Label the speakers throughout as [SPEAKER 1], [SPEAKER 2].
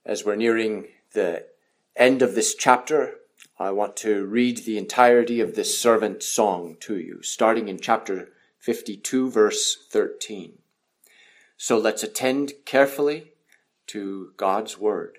[SPEAKER 1] As we're nearing the end of this chapter, I want to read the entirety of this servant song to you, starting in chapter 52, verse 13. So let's attend carefully to God's word.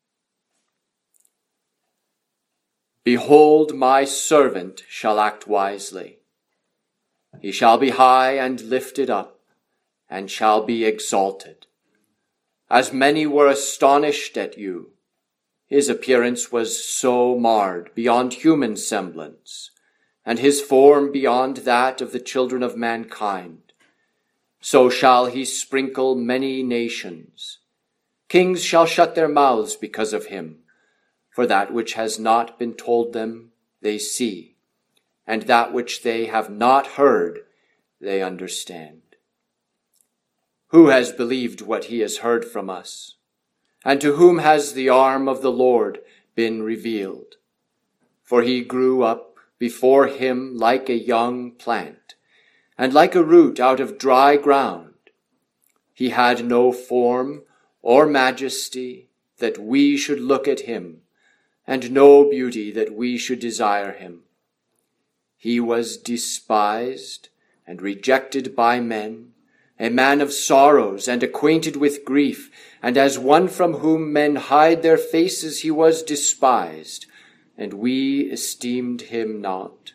[SPEAKER 1] Behold, my servant shall act wisely. He shall be high and lifted up, and shall be exalted. As many were astonished at you, his appearance was so marred beyond human semblance, and his form beyond that of the children of mankind. So shall he sprinkle many nations. Kings shall shut their mouths because of him, for that which has not been told them they see, and that which they have not heard they understand. Who has believed what he has heard from us? And to whom has the arm of the Lord been revealed? For he grew up before him like a young plant, and like a root out of dry ground. He had no form or majesty that we should look at him, and no beauty that we should desire him. He was despised and rejected by men, a man of sorrows and acquainted with grief, and as one from whom men hide their faces he was despised, and we esteemed him not.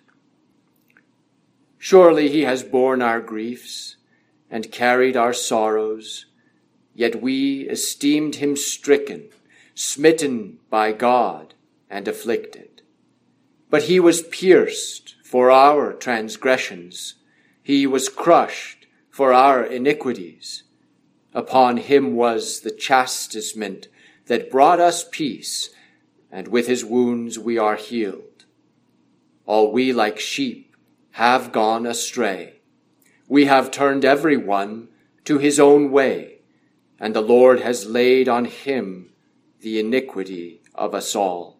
[SPEAKER 1] Surely he has borne our griefs and carried our sorrows, yet we esteemed him stricken, smitten by God, and afflicted. But he was pierced for our transgressions, he was crushed for our iniquities. Upon him was the chastisement that brought us peace, and with his wounds we are healed. All we like sheep have gone astray. We have turned every one to his own way, and the Lord has laid on him the iniquity of us all.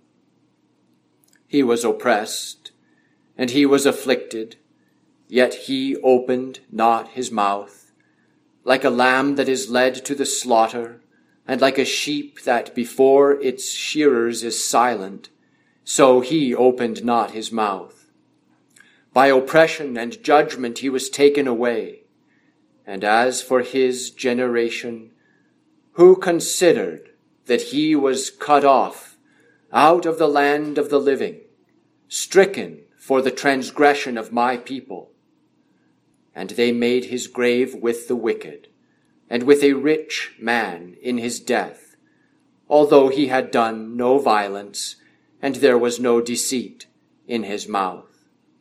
[SPEAKER 1] He was oppressed, and he was afflicted, yet he opened not his mouth. Like a lamb that is led to the slaughter, and like a sheep that before its shearers is silent, so he opened not his mouth. By oppression and judgment he was taken away. And as for his generation, who considered that he was cut off out of the land of the living, stricken for the transgression of my people? And they made his grave with the wicked, and with a rich man in his death, although he had done no violence, and there was no deceit in his mouth.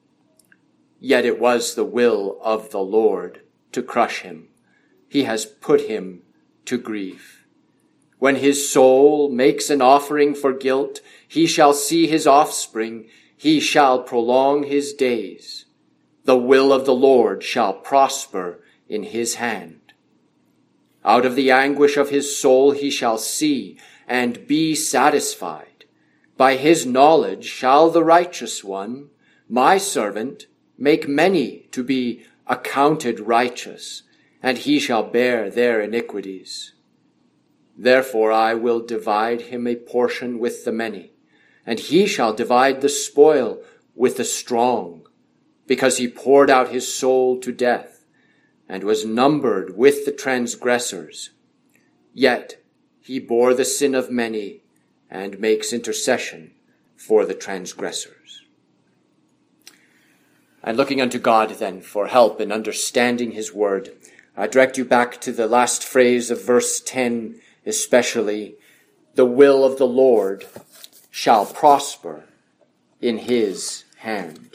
[SPEAKER 1] Yet it was the will of the Lord to crush him. He has put him to grief. When his soul makes an offering for guilt, he shall see his offspring, he shall prolong his days. The will of the Lord shall prosper in his hand. Out of the anguish of his soul he shall see and be satisfied. By his knowledge shall the righteous one, my servant, make many to be accounted righteous, and he shall bear their iniquities. Therefore I will divide him a portion with the many, and he shall divide the spoil with the strong, because he poured out his soul to death, and was numbered with the transgressors. Yet he bore the sin of many, and makes intercession for the transgressors. And looking unto God then for help in understanding his word, I direct you back to the last phrase of verse 10 especially. The will of the Lord shall prosper in his hand.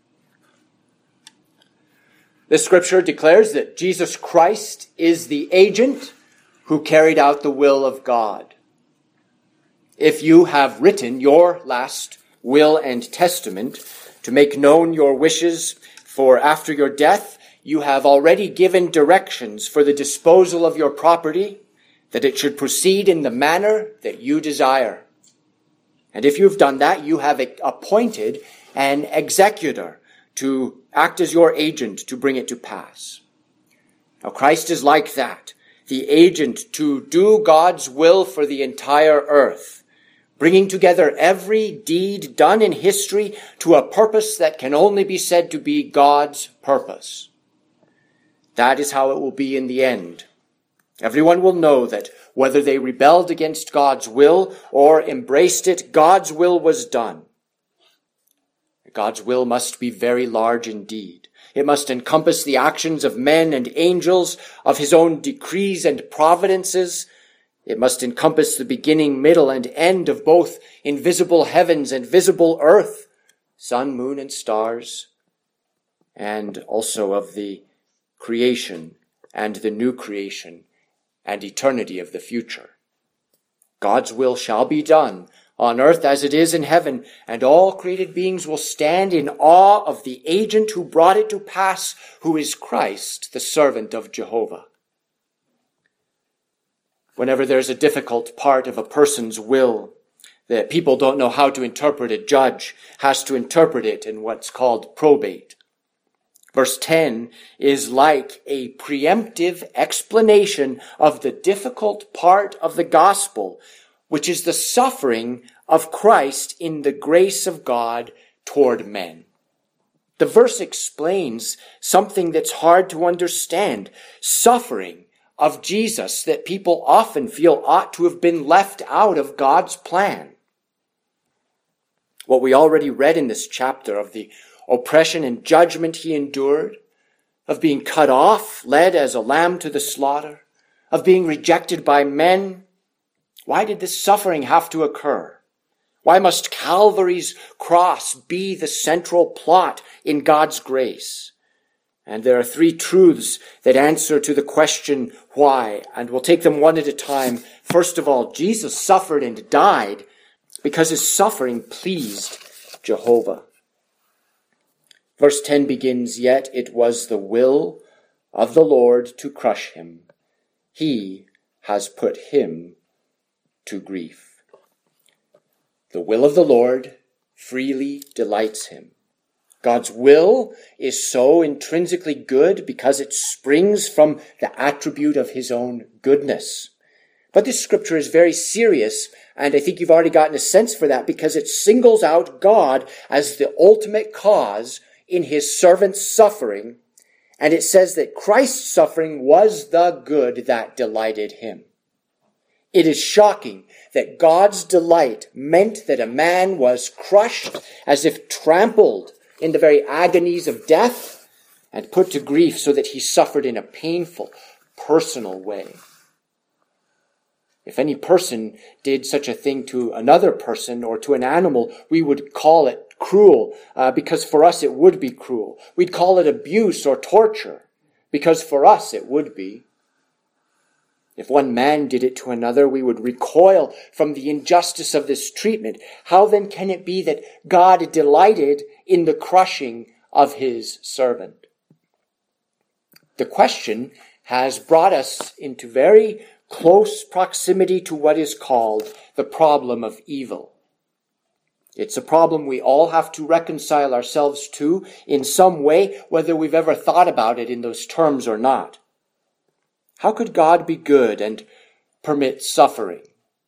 [SPEAKER 1] This scripture declares that Jesus Christ is the agent who carried out the will of God. If you have written your last will and testament to make known your wishes for after your death, you have already given directions for the disposal of your property, that it should proceed in the manner that you desire. And if you've done that, you have appointed an executor to act as your agent to bring it to pass. Now Christ is like that. the agent to do God's will for the entire earth, bringing together every deed done in history to a purpose that can only be said to be God's purpose. That is how it will be in the end. Everyone will know that whether they rebelled against God's will or embraced it, God's will was done. God's will must be very large indeed. It must encompass the actions of men and angels, of his own decrees and providences. It must encompass the beginning, middle, and end of both invisible heavens and visible earth, sun, moon, and stars, and also of the creation and the new creation and eternity of the future. God's will shall be done on earth as it is in heaven, and all created beings will stand in awe of the agent who brought it to pass, who is Christ, the servant of Jehovah. Whenever there's a difficult part of a person's will that people don't know how to interpret, a judge has to interpret it in what's called probate. Verse 10 is like a preemptive explanation of the difficult part of the gospel, which is the suffering of Christ in the grace of God toward men. The verse explains something that's hard to understand, suffering of Jesus that people often feel ought to have been left out of God's plan. What we already read in this chapter of the oppression and judgment he endured, of being cut off, led as a lamb to the slaughter, of being rejected by men. Why did this suffering have to occur? Why must Calvary's cross be the central plot in God's grace? And there are three truths that answer to the question why, and we'll take them one at a time. First of all, Jesus suffered and died because his suffering pleased Jehovah. Verse 10 begins, "Yet it was the will of the Lord to crush him. He has put him to grief." The will of the Lord freely delights him. God's will is so intrinsically good because it springs from the attribute of his own goodness. But this scripture is very serious, and I think you've already gotten a sense for that because it singles out God as the ultimate cause in his servant's suffering, and it says that Christ's suffering was the good that delighted him. It is shocking that God's delight meant that a man was crushed as if trampled in the very agonies of death and put to grief so that he suffered in a painful, personal way. If any person did such a thing to another person or to an animal, we would call it cruel, because for us it would be cruel. We'd call it abuse or torture, because for us it would be. If one man did it to another, we would recoil from the injustice of this treatment. How then can it be that God delighted in the crushing of his servant? The question has brought us into very close proximity to what is called the problem of evil. It's a problem we all have to reconcile ourselves to in some way, whether we've ever thought about it in those terms or not. How could God be good and permit suffering?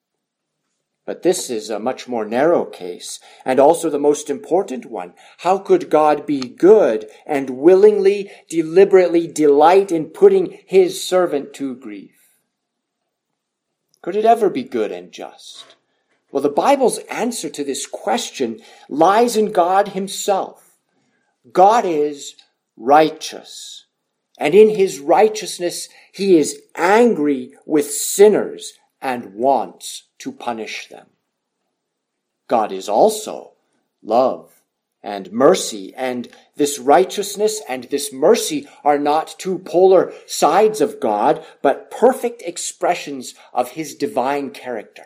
[SPEAKER 1] But this is a much more narrow case, and also the most important one. How could God be good and willingly, deliberately delight in putting his servant to grief? Could it ever be good and just? Well, the Bible's answer to this question lies in God himself. God is righteous, and in his righteousness he is angry with sinners and wants to punish them. God is also love and mercy, and this righteousness and this mercy are not two polar sides of God, but perfect expressions of his divine character.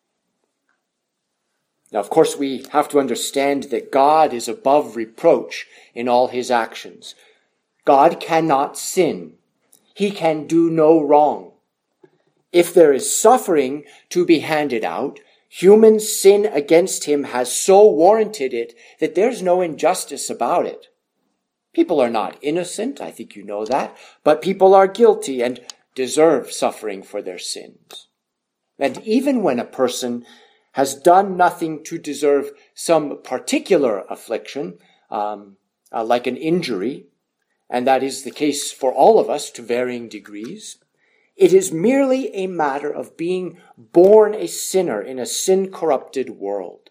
[SPEAKER 1] Now, of course, we have to understand that God is above reproach in all his actions. God cannot sin. He can do no wrong. If there is suffering to be handed out, human sin against him has so warranted it that there's no injustice about it. People are not innocent, I think you know that, but people are guilty, and deserve suffering for their sins. And even when a person has done nothing to deserve some particular affliction, like an injury, and that is the case for all of us to varying degrees, it is merely a matter of being born a sinner in a sin-corrupted world.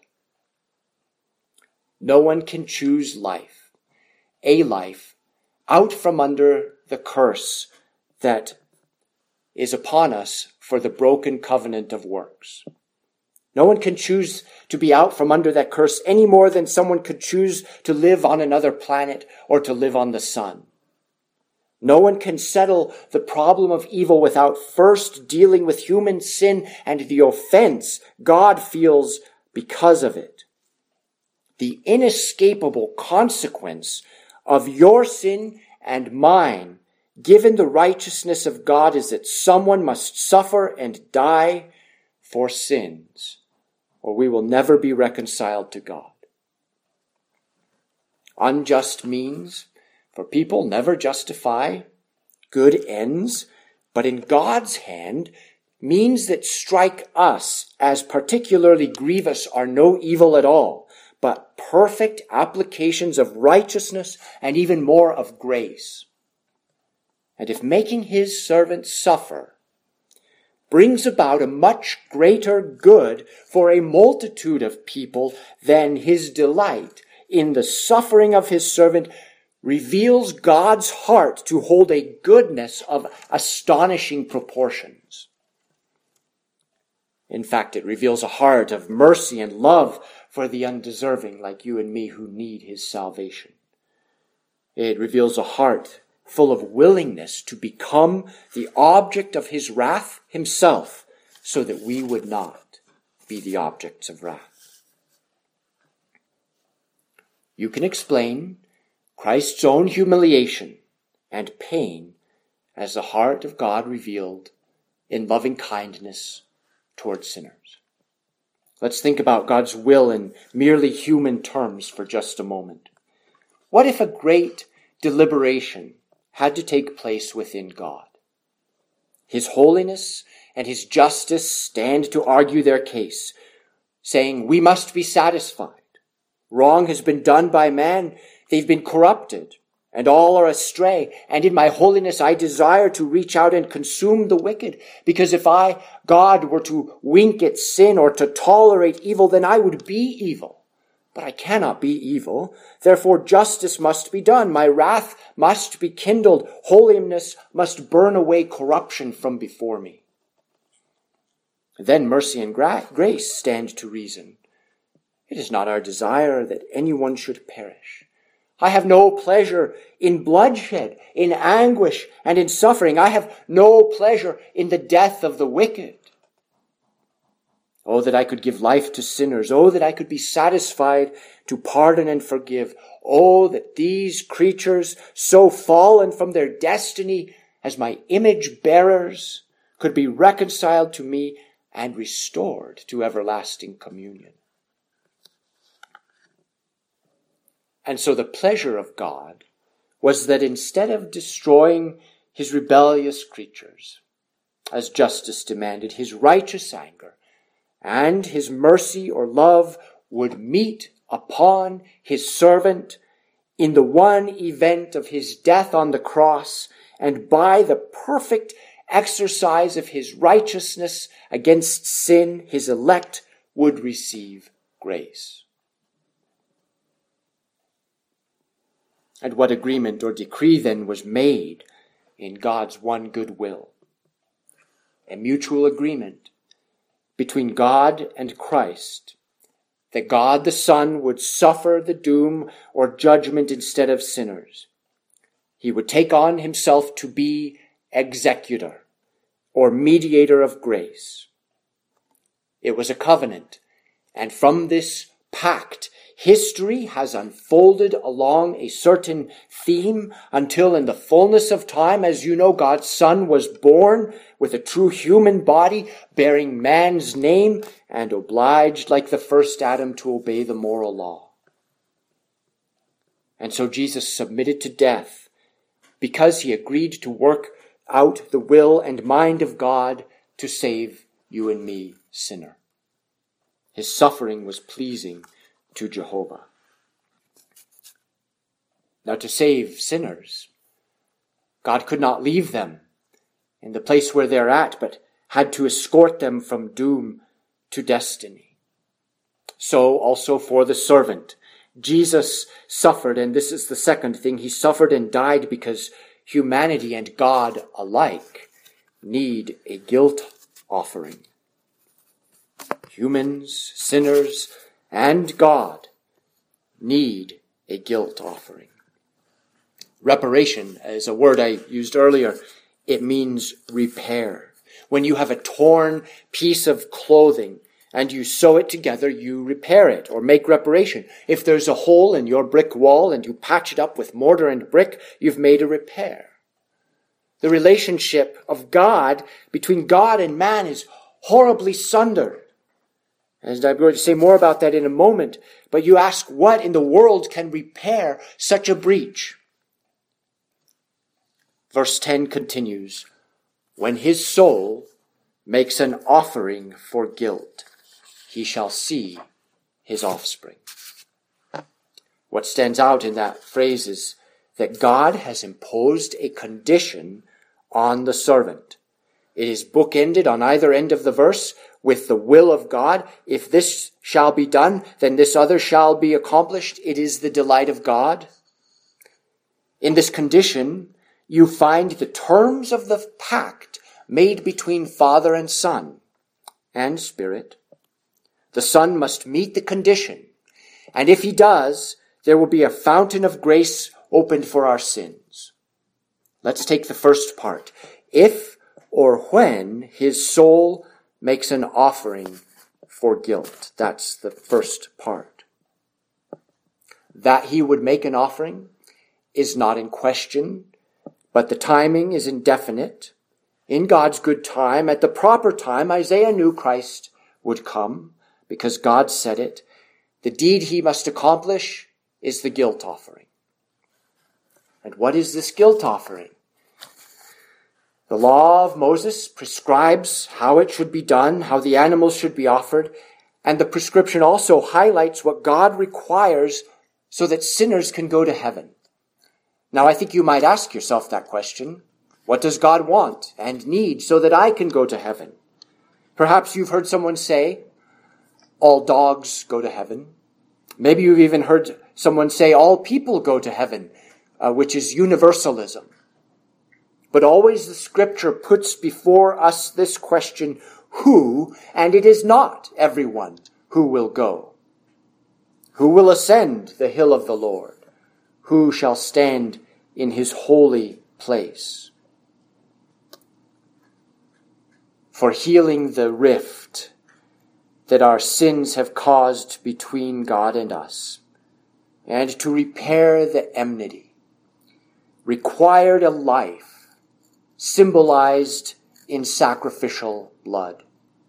[SPEAKER 1] No one can choose life, a life, out from under the curse that is upon us for the broken covenant of works. No one can choose to be out from under that curse any more than someone could choose to live on another planet or to live on the sun. No one can settle the problem of evil without first dealing with human sin and the offense God feels because of it. The inescapable consequence of your sin and mine, given the righteousness of God, is that someone must suffer and die for sins, or we will never be reconciled to God. Unjust means for people never justify good ends, but in God's hand, means that strike us as particularly grievous are no evil at all, but perfect applications of righteousness and even more of grace. And if making his servants suffer brings about a much greater good for a multitude of people than his delight in the suffering of his servant reveals God's heart to hold a goodness of astonishing proportions. In fact, it reveals a heart of mercy and love for the undeserving like you and me who need his salvation. It reveals a heart full of willingness to become the object of his wrath himself so that we would not be the objects of wrath. You can explain Christ's own humiliation and pain as the heart of God revealed in loving kindness towards sinners. Let's think about God's will in merely human terms for just a moment. What if a great deliberation had to take place within God? His holiness and his justice stand to argue their case, saying, we must be satisfied. Wrong has been done by man. They've been corrupted, and all are astray. And in my holiness, I desire to reach out and consume the wicked. Because if I, God, were to wink at sin or to tolerate evil, then I would be evil. But I cannot be evil. Therefore, justice must be done. My wrath must be kindled. Holiness must burn away corruption from before me. Then mercy and grace stand to reason. It is not our desire that anyone should perish. I have no pleasure in bloodshed, in anguish, and in suffering. I have no pleasure in the death of the wicked. Oh, that I could give life to sinners. Oh, that I could be satisfied to pardon and forgive. Oh, that these creatures, so fallen from their destiny as my image bearers, could be reconciled to me and restored to everlasting communion. And so the pleasure of God was that instead of destroying his rebellious creatures, as justice demanded, his righteous anger and his mercy or love would meet upon his servant in the one event of his death on the cross, and by the perfect exercise of his righteousness against sin, his elect would receive grace. And what agreement or decree then was made in God's one good will? A mutual agreement between God and Christ, that God the Son would suffer the doom or judgment instead of sinners. He would take on himself to be executor or mediator of grace. It was a covenant, and from this pact, history has unfolded along a certain theme until in the fullness of time, as you know, God's Son was born with a true human body, bearing man's name and obliged, like the first Adam, to obey the moral law. And so Jesus submitted to death because he agreed to work out the will and mind of God to save you and me, sinner. His suffering was pleasing to Jehovah. Now, to save sinners, God could not leave them in the place where they're at, but had to escort them from doom to destiny. So also for the servant, Jesus suffered, and this is the second thing, he suffered and died because humanity and God alike need a guilt offering. Humans, sinners, and God need a guilt offering. Reparation is a word I used earlier. It means repair. When you have a torn piece of clothing and you sew it together, you repair it or make reparation. If there's a hole in your brick wall and you patch it up with mortar and brick, you've made a repair. The relationship of God between God and man is horribly sundered. And I'm going to say more about that in a moment. But you ask, what in the world can repair such a breach? Verse 10 continues, when his soul makes an offering for guilt, he shall see his offspring. What stands out in that phrase is that God has imposed a condition on the servant. It is bookended on either end of the verse with the will of God. If this shall be done, then this other shall be accomplished. It is the delight of God. In this condition, you find the terms of the pact made between Father and Son and Spirit. The Son must meet the condition, and if he does, there will be a fountain of grace opened for our sins. Let's take the first part. If or when his soul makes an offering for guilt. That's the first part. That he would make an offering is not in question, but the timing is indefinite. In God's good time, at the proper time, Isaiah knew Christ would come because God said it. The deed he must accomplish is the guilt offering. And what is this guilt offering? The law of Moses prescribes how it should be done, how the animals should be offered, and the prescription also highlights what God requires so that sinners can go to heaven. Now, I think you might ask yourself that question. What does God want and need so that I can go to heaven? Perhaps you've heard someone say, all dogs go to heaven. Maybe you've even heard someone say, all people go to heaven, which is universalism. But always the scripture puts before us this question, who, and it is not everyone who will go. Who will ascend the hill of the Lord? Who shall stand in his holy place? For healing the rift that our sins have caused between God and us, and to repair the enmity, required a life symbolized in sacrificial blood.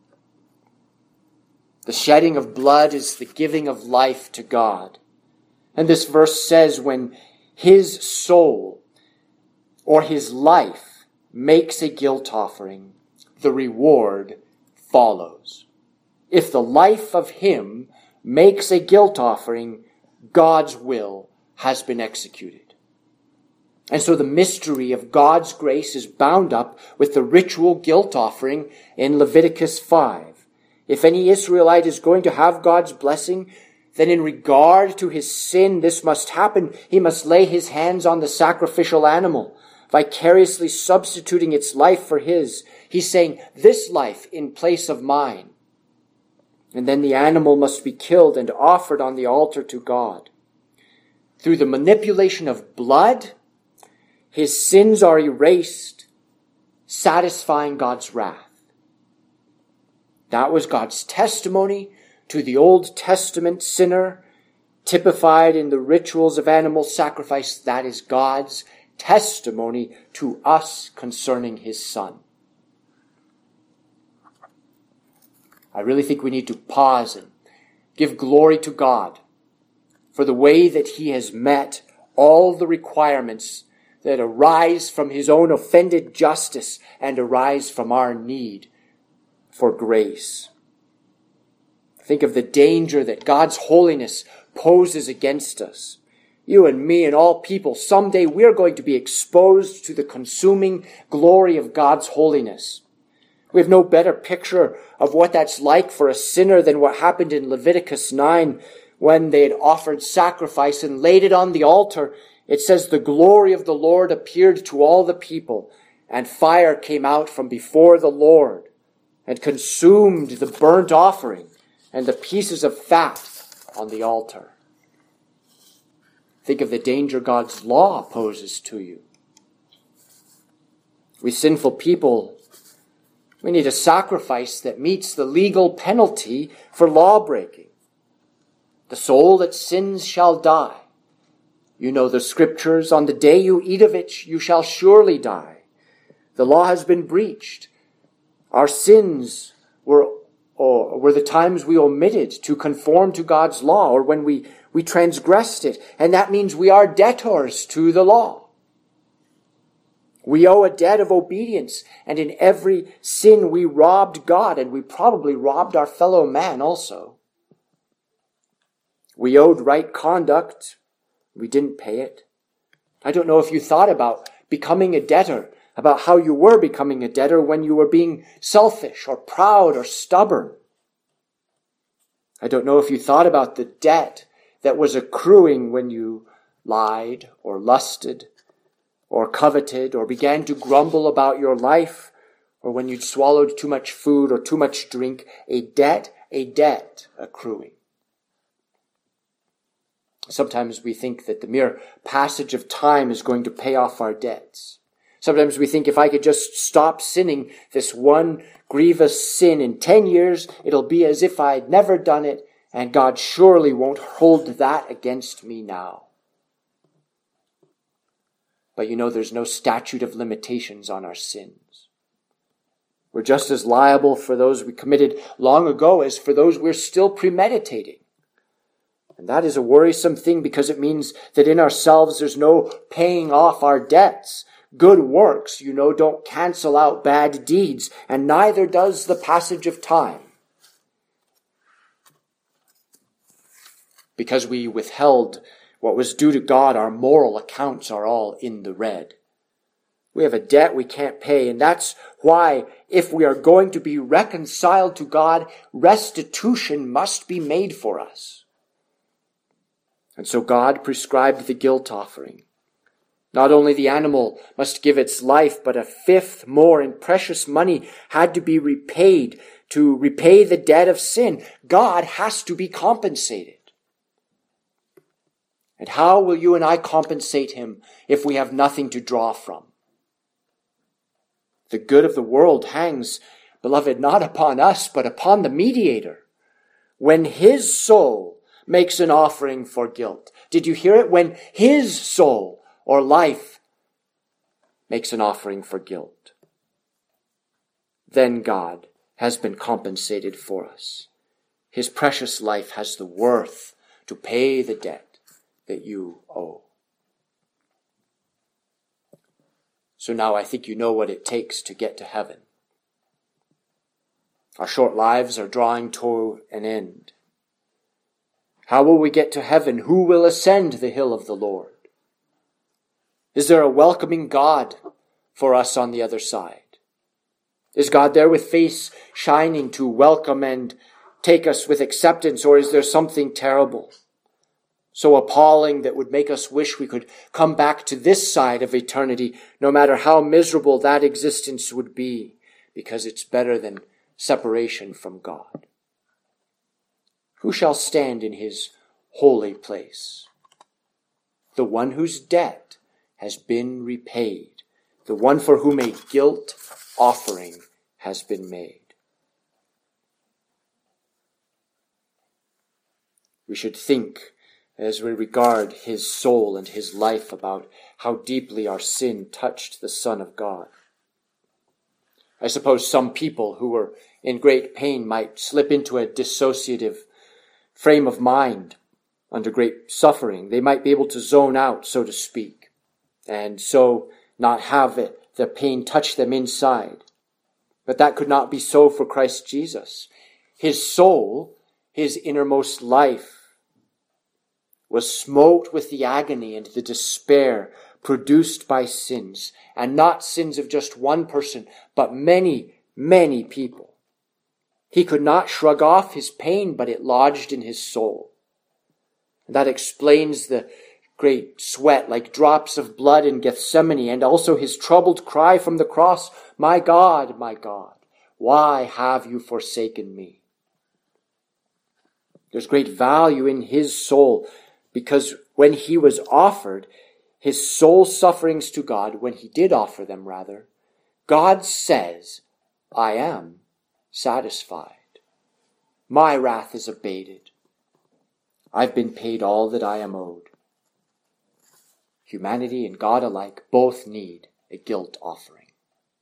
[SPEAKER 1] The shedding of blood is the giving of life to God. And this verse says when his soul or his life makes a guilt offering, the reward follows. If the life of him makes a guilt offering, God's will has been executed. And so the mystery of God's grace is bound up with the ritual guilt offering in Leviticus 5. If any Israelite is going to have God's blessing, then in regard to his sin, this must happen. He must lay his hands on the sacrificial animal, vicariously substituting its life for his. He's saying, this life in place of mine. And then the animal must be killed and offered on the altar to God. Through the manipulation of blood, his sins are erased, satisfying God's wrath. That was God's testimony to the Old Testament sinner, typified in the rituals of animal sacrifice. That is God's testimony to us concerning his Son. I really think we need to pause and give glory to God for the way that he has met all the requirements that arise from his own offended justice and arise from our need for grace. Think of the danger that God's holiness poses against us. You and me and all people, someday we're going to be exposed to the consuming glory of God's holiness. We have no better picture of what that's like for a sinner than what happened in Leviticus 9 when they had offered sacrifice and laid it on the altar. It says, the glory of the Lord appeared to all the people, and fire came out from before the Lord and consumed the burnt offering and the pieces of fat on the altar. Think of the danger God's law poses to you. We sinful people, we need a sacrifice that meets the legal penalty for law-breaking. The soul that sins shall die. You know the scriptures, on the day you eat of it, you shall surely die. The law has been breached. Our sins were the times we omitted to conform to God's law, or when we transgressed it. And that means we are debtors to the law. We owe a debt of obedience, and in every sin we robbed God, and we probably robbed our fellow man also. We owed right conduct. We didn't pay it. I don't know if you thought about becoming a debtor, about how you were becoming a debtor when you were being selfish or proud or stubborn. I don't know if you thought about the debt that was accruing when you lied or lusted or coveted or began to grumble about your life, or when you'd swallowed too much food or too much drink. A debt accruing. Sometimes we think that the mere passage of time is going to pay off our debts. Sometimes we think if I could just stop sinning this one grievous sin in 10 years, it'll be as if I'd never done it, and God surely won't hold that against me now. But you know, there's no statute of limitations on our sins. We're just as liable for those we committed long ago as for those we're still premeditating. And that is a worrisome thing, because it means that in ourselves there's no paying off our debts. Good works, you know, don't cancel out bad deeds, and neither does the passage of time. Because we withheld what was due to God, our moral accounts are all in the red. We have a debt we can't pay, and that's why, if we are going to be reconciled to God, restitution must be made for us. And so God prescribed the guilt offering. Not only the animal must give its life, but a fifth more in precious money had to be repaid to repay the debt of sin. God has to be compensated. And how will you and I compensate him if we have nothing to draw from? The good of the world hangs, beloved, not upon us, but upon the mediator. When his soul makes an offering for guilt. Did you hear it? When his soul or life makes an offering for guilt, then God has been compensated for us. His precious life has the worth to pay the debt that you owe. So now I think you know what it takes to get to heaven. Our short lives are drawing to an end. How will we get to heaven? Who will ascend the hill of the Lord? Is there a welcoming God for us on the other side? Is God there with face shining to welcome and take us with acceptance, or is there something terrible, so appalling, that would make us wish we could come back to this side of eternity, no matter how miserable that existence would be, because it's better than separation from God? Who shall stand in his holy place? The one whose debt has been repaid, the one for whom a guilt offering has been made. We should think, as we regard his soul and his life, about how deeply our sin touched the Son of God. I suppose some people who were in great pain might slip into a dissociative frame of mind under great suffering. They might be able to zone out, so to speak. and so not have the pain touch them inside. But that could not be so for Christ Jesus. His soul, his innermost life, was smote with the agony and the despair produced by sins, and not sins of just one person, but many, many people. He could not shrug off his pain, but it lodged in his soul. And that explains the great sweat like drops of blood in Gethsemane, and also his troubled cry from the cross, my God, why have you forsaken me?" There's great value in his soul, because when he was offered his soul sufferings to God, when he did offer them rather, God says, "I am satisfied. My wrath is abated. I've been paid all that I am owed." Humanity and God alike both need a guilt offering.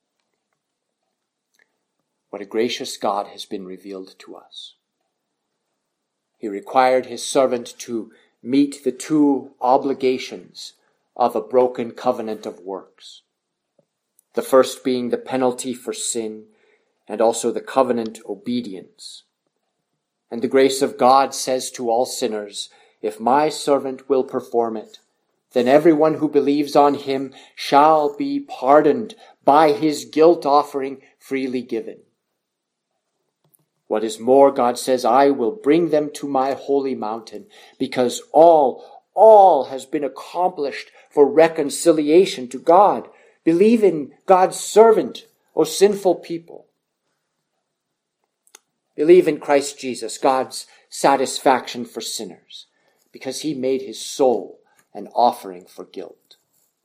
[SPEAKER 1] What a gracious God has been revealed to us. He required his servant to meet the two obligations of a broken covenant of works. The first being the penalty for sin, and also the covenant obedience. And the grace of God says to all sinners, "If my servant will perform it, then everyone who believes on him shall be pardoned by his guilt offering freely given." What is more, God says, "I will bring them to my holy mountain," because all has been accomplished for reconciliation to God. Believe in God's servant, O sinful people. Believe in Christ Jesus, God's satisfaction for sinners, because he made his soul an offering for guilt.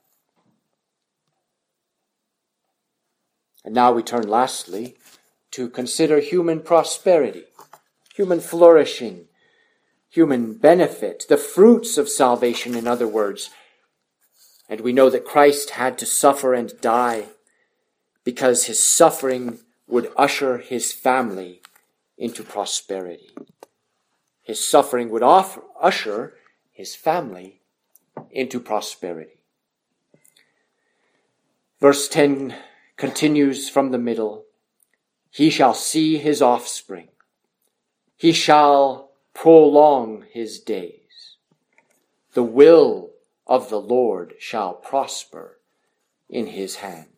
[SPEAKER 1] And now we turn lastly to consider human prosperity, human flourishing, human benefit, the fruits of salvation, in other words. And we know that Christ had to suffer and die because his suffering would usher his family into prosperity. His suffering would usher his family into prosperity. Verse 10 continues from the middle. "He shall see his offspring. He shall prolong his days. The will of the Lord shall prosper in his hand."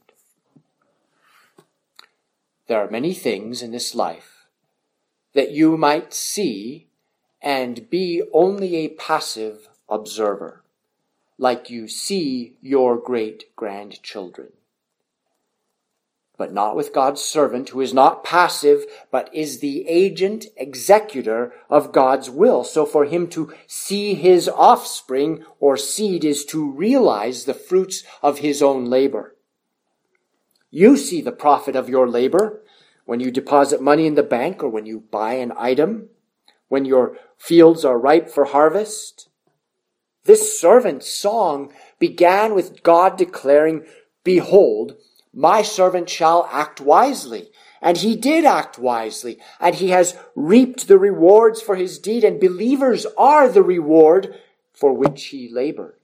[SPEAKER 1] There are many things in this life that you might see and be only a passive observer, like you see your great-grandchildren. But not with God's servant, who is not passive, but is the agent, executor of God's will. So for him to see his offspring or seed is to realize the fruits of his own labor. You see the profit of your labor when you deposit money in the bank, or when you buy an item, when your fields are ripe for harvest. This servant's song began with God declaring, "Behold, my servant shall act wisely." And he did act wisely, and he has reaped the rewards for his deed, and believers are the reward for which he labored.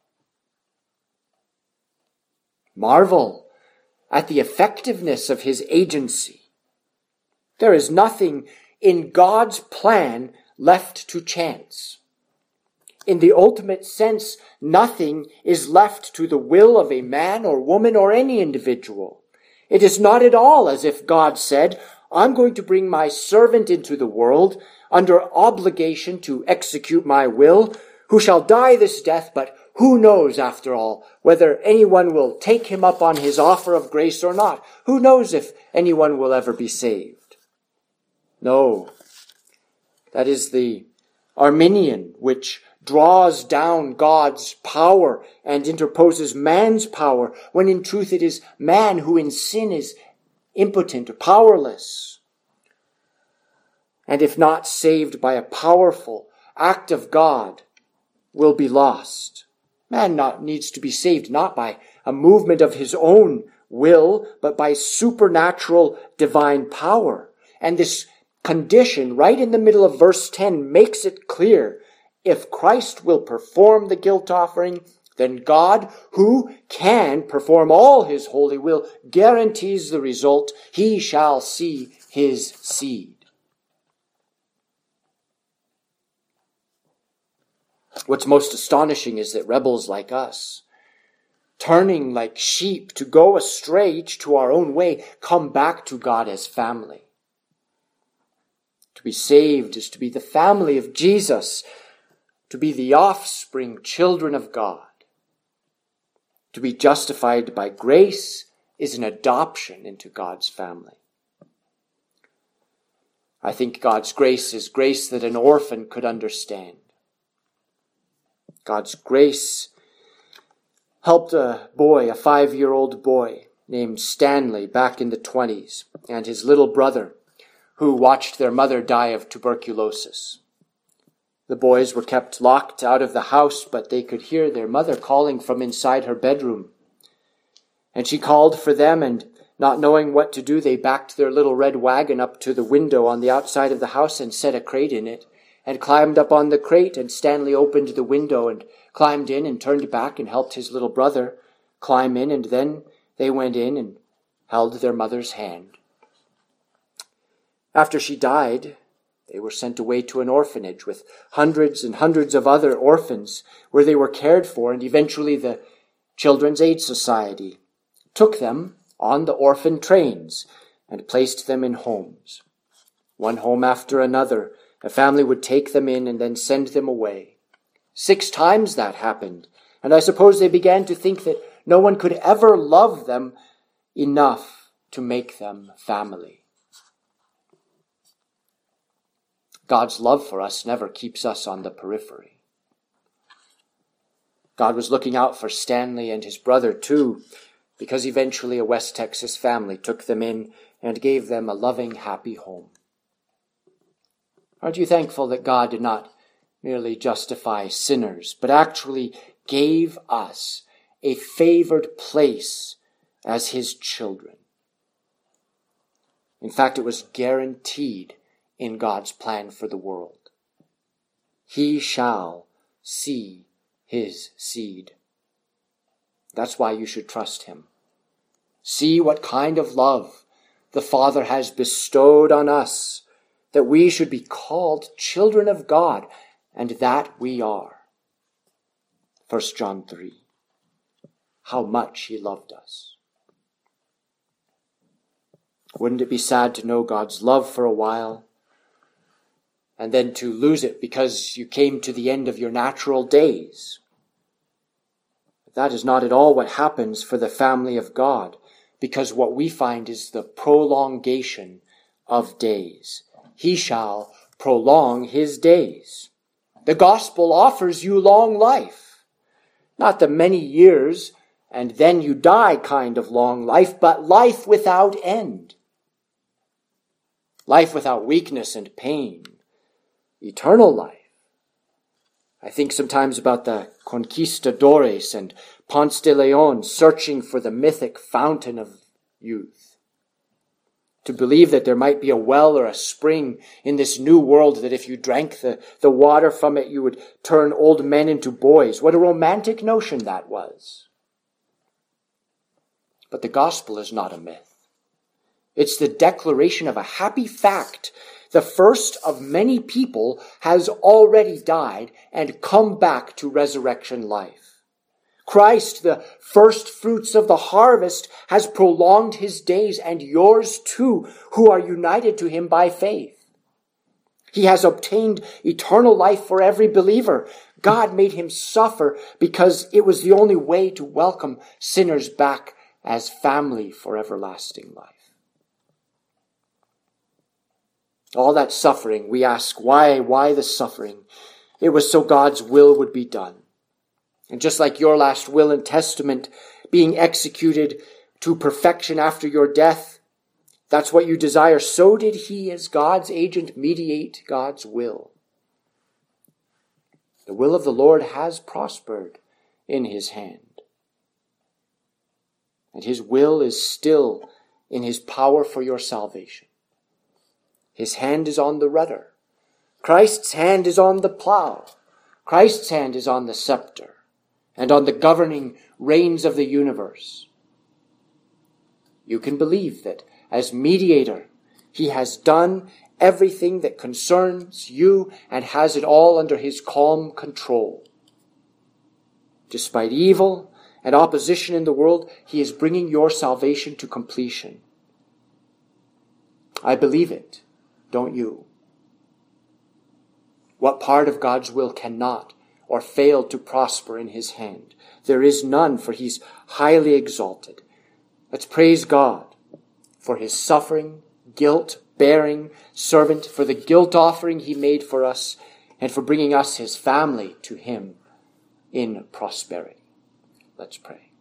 [SPEAKER 1] Marvel at the effectiveness of his agency. There is nothing in God's plan left to chance. In the ultimate sense, nothing is left to the will of a man or woman or any individual. It is not at all as if God said, "I'm going to bring my servant into the world under obligation to execute my will, who shall die this death, but who knows, after all, whether anyone will take him up on his offer of grace or not? Who knows if anyone will ever be saved?" No, that is the Arminian, which draws down God's power and interposes man's power, when in truth it is man who in sin is impotent or powerless. And if not saved by a powerful act of God, will be lost. Man needs to be saved not by a movement of his own will, but by supernatural divine power. And this condition right in the middle of verse 10 makes it clear. If Christ will perform the guilt offering, then God, who can perform all his holy will, guarantees the result. He shall see his seed. What's most astonishing is that rebels like us, turning like sheep to go astray each to our own way, come back to God as family. To be saved is to be the family of Jesus, to be the offspring, children of God. To be justified by grace is an adoption into God's family. I think God's grace is grace that an orphan could understand. God's grace helped a boy, a 5-year-old boy named Stanley back in the 1920s, and his little brother who watched their mother die of tuberculosis. The boys were kept locked out of the house, but they could hear their mother calling from inside her bedroom. And she called for them, and not knowing what to do, they backed their little red wagon up to the window on the outside of the house and set a crate in it, and climbed up on the crate, and Stanley opened the window and climbed in and turned back and helped his little brother climb in, and then they went in and held their mother's hand. After she died, they were sent away to an orphanage with hundreds and hundreds of other orphans where they were cared for, and eventually the Children's Aid Society took them on the orphan trains and placed them in homes. One home after another, a family would take them in and then send them away. 6 times that happened, and I suppose they began to think that no one could ever love them enough to make them family. God's love for us never keeps us on the periphery. God was looking out for Stanley and his brother too, because eventually a West Texas family took them in and gave them a loving, happy home. Aren't you thankful that God did not merely justify sinners, but actually gave us a favored place as his children? In fact, it was guaranteed in God's plan for the world. He shall see his seed. That's why you should trust him. See what kind of love the Father has bestowed on us, that we should be called children of God, and that we are. 1 John 3. How much he loved us. Wouldn't it be sad to know God's love for a while, and then to lose it because you came to the end of your natural days? That is not at all what happens for the family of God, because what we find is the prolongation of days. He shall prolong his days. The gospel offers you long life. Not the many years and then you die kind of long life, but life without end. Life without weakness and pain. Eternal life. I think sometimes about the conquistadores and Ponce de Leon searching for the mythic fountain of youth. To believe that there might be a well or a spring in this new world, that if you drank the water from it, you would turn old men into boys. What a romantic notion that was. But the gospel is not a myth. It's the declaration of a happy fact. The first of many people has already died and come back to resurrection life. Christ, the first fruits of the harvest, has prolonged his days, and yours too, who are united to him by faith. He has obtained eternal life for every believer. God made him suffer because it was the only way to welcome sinners back as family for everlasting life. All that suffering, we ask, why the suffering? It was so God's will would be done. And just like your last will and testament being executed to perfection after your death, that's what you desire. So did he, as God's agent, mediate God's will. The will of the Lord has prospered in his hand. And his will is still in his power for your salvation. His hand is on the rudder. Christ's hand is on the plow. Christ's hand is on the scepter. and on the governing reins of the universe. You can believe that as mediator, he has done everything that concerns you and has it all under his calm control. Despite evil and opposition in the world, he is bringing your salvation to completion. I believe it, don't you? What part of God's will cannot or fail to prosper in his hand? There is none, for he's highly exalted. Let's praise God for his suffering, guilt-bearing servant, for the guilt offering he made for us, and for bringing us, his family, to him in prosperity. Let's pray.